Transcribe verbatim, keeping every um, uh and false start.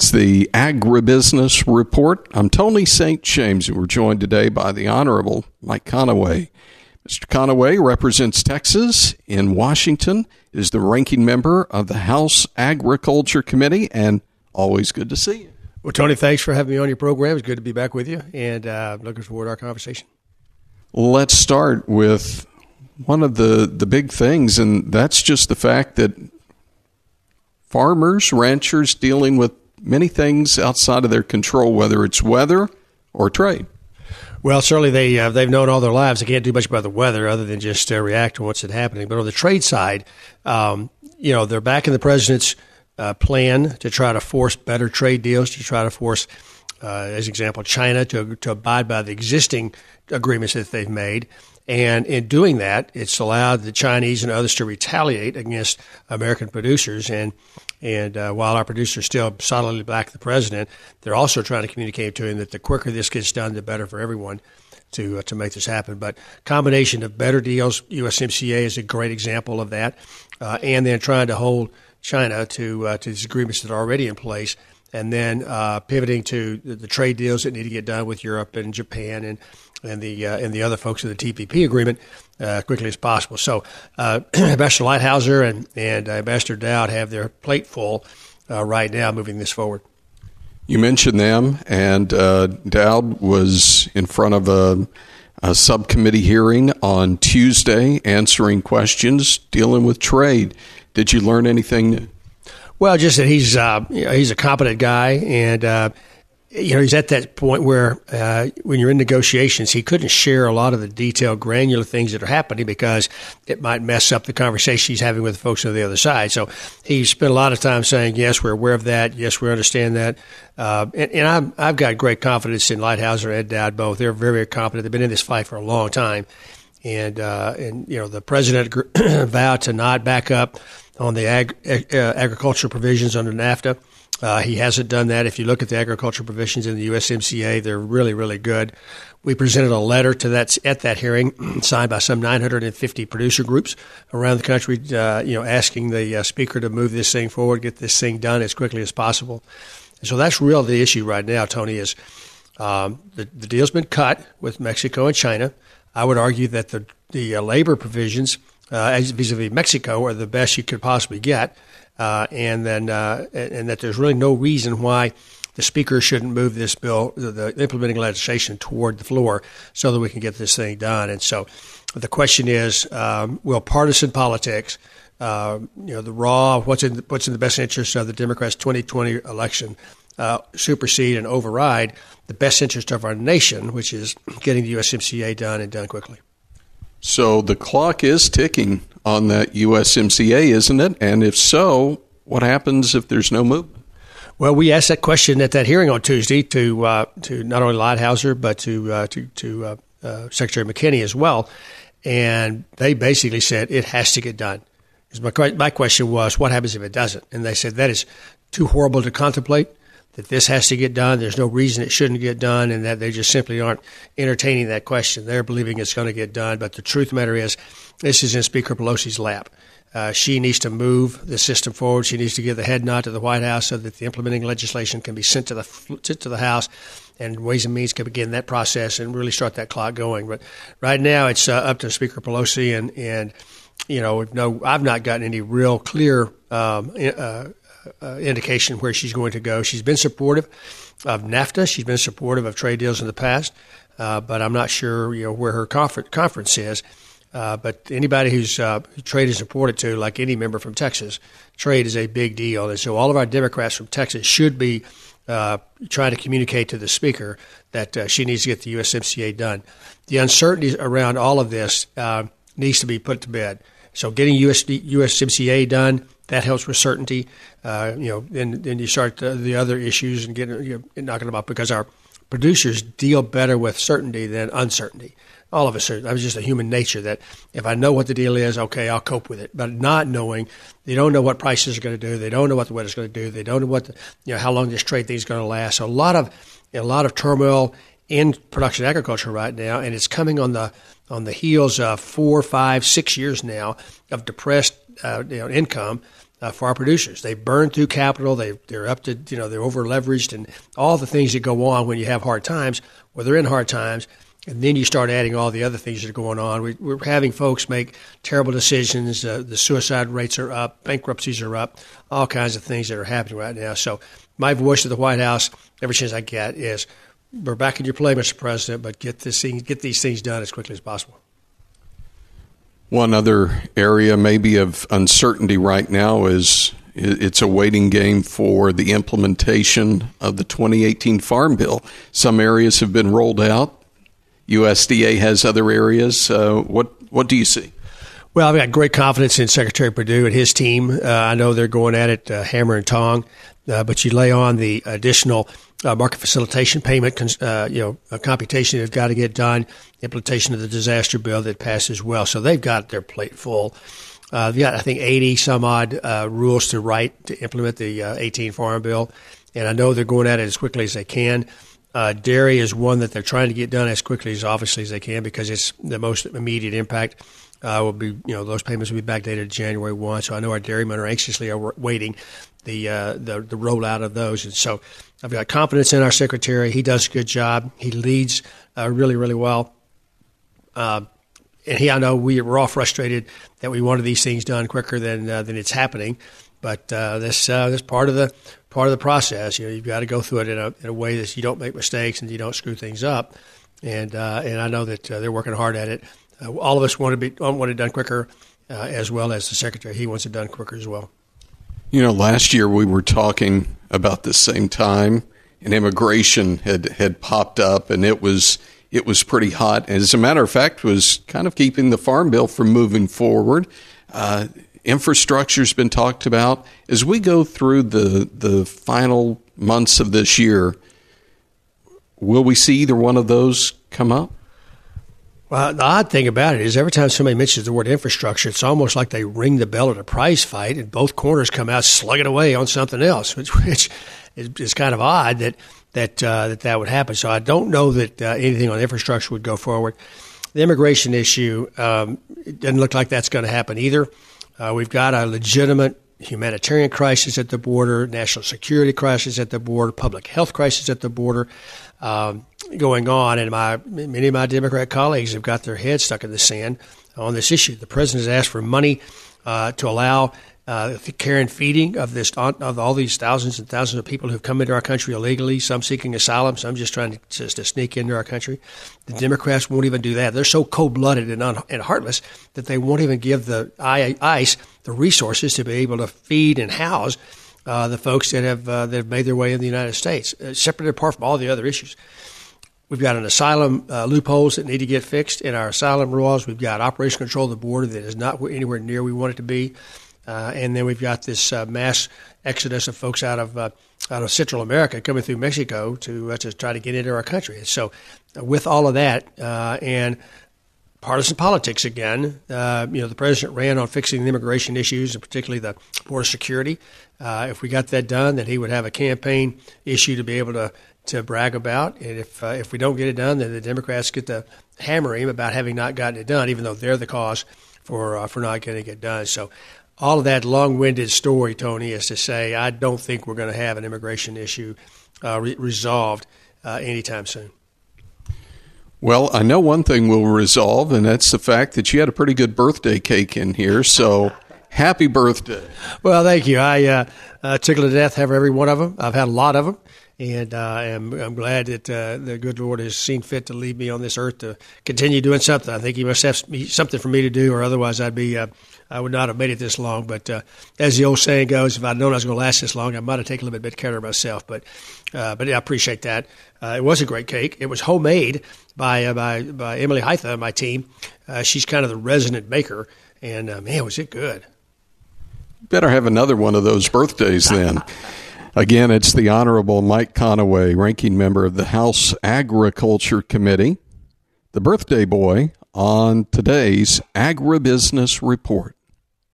It's the Agribusiness Report. I'm Tony Saint James, and we're joined today by the Honorable Mike Conaway. Mister Conaway represents Texas in Washington, is the ranking member of the House Agriculture Committee, and always good to see you. Well, Tony, thanks for having me on your program. It's good to be back with you, and uh, looking forward to our conversation. Let's start with one of the, the big things, and that's just the fact that farmers, ranchers dealing with many things outside of their control, whether it's weather or trade. Well, certainly they, uh, they've known all their lives they can't do much about the weather other than just uh, react to what's happening. But on the trade side, um, you know, they're backing the president's uh, plan to try to force better trade deals, to try to force, uh, as an example, China to, to abide by the existing agreements that they've made. And in doing that, it's allowed the Chinese and others to retaliate against American producers. And and uh, while our producers still solidly back the president, they're also trying to communicate to him that the quicker this gets done, the better for everyone to uh, to make this happen. But combination of better deals, U S M C A is a great example of that, uh, and then trying to hold China to uh, to these agreements that are already in place, and then uh, pivoting to the, the trade deals that need to get done with Europe and Japan and and the uh, and the other folks in the T P P agreement uh, quickly as possible. So uh, Ambassador Lighthizer and, and uh, Ambassador Dowd have their plate full uh, right now moving this forward. You mentioned them, and uh, Dowd was in front of a, a subcommittee hearing on Tuesday answering questions dealing with trade. Did you learn anything new? Well, just that he's uh, you know, he's a competent guy, and uh, you know he's at that point where uh, when you're in negotiations, he couldn't share a lot of the detailed, granular things that are happening because it might mess up the conversation he's having with the folks on the other side. So he spent a lot of time saying, "Yes, we're aware of that. Yes, we understand that." Uh, and and I've, I've got great confidence in Lighthizer and Ed Dowd both. They're very, very competent. They've been in this fight for a long time, and uh, and you know the president vowed to not back up on the ag, uh, agricultural provisions under NAFTA. Uh, he hasn't done that. If you look at the agricultural provisions in the U S M C A, they're really, really good. We presented a letter to that at that hearing, signed by some nine hundred fifty producer groups around the country, uh, you know, asking the uh, speaker to move this thing forward, get this thing done as quickly as possible. And so that's really the issue right now, Tony, is um, the, the deal's been cut with Mexico and China. I would argue that the, the uh, labor provisions Uh, vis-a-vis Mexico are the best you could possibly get, uh, and then uh, and, and that there's really no reason why the speaker shouldn't move this bill, the, the implementing legislation, toward the floor so that we can get this thing done. And so the question is, um, will partisan politics, uh, you know, the raw what's in what's in the best interest of the Democrats' twenty twenty election uh, supersede and override the best interest of our nation, which is getting the U S M C A done and done quickly? So the clock is ticking on that U S M C A, isn't it? And if so, what happens if there's no movement? Well, we asked that question at that hearing on Tuesday to uh, to not only Lighthizer but to uh, to, to uh, uh, Secretary McKinney as well, and they basically said it has to get done. My my question was, what happens if it doesn't? And they said that is too horrible to contemplate, that this has to get done. There's no reason it shouldn't get done, and that they just simply aren't entertaining that question. They're believing it's going to get done. But the truth of the matter is, this is in Speaker Pelosi's lap. Uh, she needs to move the system forward. She needs to give the head nod to the White House so that the implementing legislation can be sent to the sent to the House, and Ways and Means can begin that process and really start that clock going. But right now, it's uh, up to Speaker Pelosi, and and you know, no, I've not gotten any real clear um, uh, Uh, indication where she's going to go. She's been supportive of NAFTA. She's been supportive of trade deals in the past, uh, but I'm not sure, you know, where her confer- conference is. Uh, but anybody who's uh, who trade is important to, like any member from Texas, trade is a big deal. And so all of our Democrats from Texas should be uh, trying to communicate to the speaker that uh, she needs to get the U S M C A done. The uncertainty around all of this uh, needs to be put to bed. So getting U S D, U S M C A done, that helps with certainty. Uh, you know, then then you start the, the other issues and get you know, knocking them up, because our producers deal better with certainty than uncertainty. All of us are. That was just a human nature that if I know what the deal is, okay, I'll cope with it. But not knowing, they don't know what prices are going to do. They don't know what the weather's going to do. They don't know what the, you know, how long this trade thing is going to last. So a lot of a lot of turmoil in production agriculture right now, and it's coming on the on the heels of four, five, six years now of depressed uh, you know, income uh, for our producers. They burn through capital. They, they're up to, you know, they're over leveraged and all the things that go on when you have hard times, well, they're in hard times. And then you start adding all the other things that are going on. We, we're having folks make terrible decisions. Uh, the suicide rates are up. Bankruptcies are up. All kinds of things that are happening right now. So my voice to the White House, every chance I get, is we're back in your play, Mister President, but get this thing, get these things done as quickly as possible. One other area maybe of uncertainty right now is it's a waiting game for the implementation of the twenty eighteen Farm Bill. Some areas have been rolled out. U S D A has other areas. Uh, what what do you see? Well, I've got great confidence in Secretary Perdue and his team. Uh, I know they're going at it uh, hammer and tong, uh, but you lay on the additional uh, market facilitation payment, uh, you know, a computation that's got to get done, implementation of the disaster bill that passed as well. So they've got their plate full. Uh, they've got, I think, eighty some odd uh, rules to write to implement the uh, eighteen Farm Bill, and I know they're going at it as quickly as they can. Uh, dairy is one that they're trying to get done as quickly as obviously as they can because it's the most immediate impact. Uh, will be, you know, those payments will be backdated to January first. So I know our dairymen are anxiously awaiting the, uh, the the rollout of those. And so I've got confidence in our secretary. He does a good job. He leads uh, really, really well. Uh, and he, I know we we're all frustrated that we wanted these things done quicker than uh, than it's happening. But uh, this uh, this part of the part of the process. You know, you've got to go through it in a in a way that you don't make mistakes and you don't screw things up. And uh, and I know that uh, they're working hard at it. Uh, all of us want to be want it done quicker, uh, as well as the secretary. He wants it done quicker as well. You know, last year we were talking about the same time, and immigration had, had popped up, and it was it was pretty hot. As a matter of fact, was kind of keeping the Farm Bill from moving forward. Uh, Infrastructure's been talked about. As we go through the the final months of this year, will we see either one of those come up? Well, the odd thing about it is every time somebody mentions the word infrastructure, it's almost like they ring the bell at a prize fight, and both corners come out slugging away on something else, which, which is, is kind of odd that that, uh, that that would happen. So I don't know that uh, anything on infrastructure would go forward. The immigration issue, um, it doesn't look like that's going to happen either. Uh, we've got a legitimate humanitarian crisis at the border, national security crisis at the border, public health crisis at the border um, going on. And my many of my Democrat colleagues have got their heads stuck in the sand on this issue. The president has asked for money uh, to allow uh, the care and feeding of this of all these thousands and thousands of people who've come into our country illegally, some seeking asylum, some just trying to, just to sneak into our country. The Democrats won't even do that. They're so cold-blooded and, un- and heartless that they won't even give the ICE the resources to be able to feed and house uh, the folks that have uh, that have made their way in the United States, uh, separate and apart from all the other issues. We've got an asylum uh, loopholes that need to get fixed in our asylum laws. We've got operation control of the border that is not anywhere near we want it to be. Uh, and then we've got this uh, mass exodus of folks out of uh, out of Central America coming through Mexico to uh, to try to get into our country. And so, uh, with all of that uh, and partisan politics again, uh, you know, the president ran on fixing the immigration issues and particularly the border security. Uh, if we got that done, then he would have a campaign issue to be able to to brag about. And if uh, if we don't get it done, then the Democrats get to hammer him about having not gotten it done, even though they're the cause for uh, for not getting it done. So. All of that long-winded story, Tony, is to say I don't think we're going to have an immigration issue uh, re- resolved uh, anytime soon. Well, I know one thing we'll resolve, and that's the fact that you had a pretty good birthday cake in here, so happy birthday. Well, thank you. I uh, uh, tickled to death have every one of them. I've had a lot of them. And uh, I'm, I'm glad that uh, the good Lord has seen fit to leave me on this earth to continue doing something. I think He must have something for me to do, or otherwise I'd be uh, I would not have made it this long. But uh, as the old saying goes, if I'd known I was going to last this long, I might have taken a little bit care of myself. But uh, but yeah, I appreciate that. Uh, it was a great cake. It was homemade by uh, by by Emily Hytha, my team. Uh, she's kind of the resident baker, and uh, man, was it good! Better have another one of those birthdays then. Again, it's the Honorable Mike Conaway, ranking member of the House Agriculture Committee, the birthday boy on today's Agribusiness Report.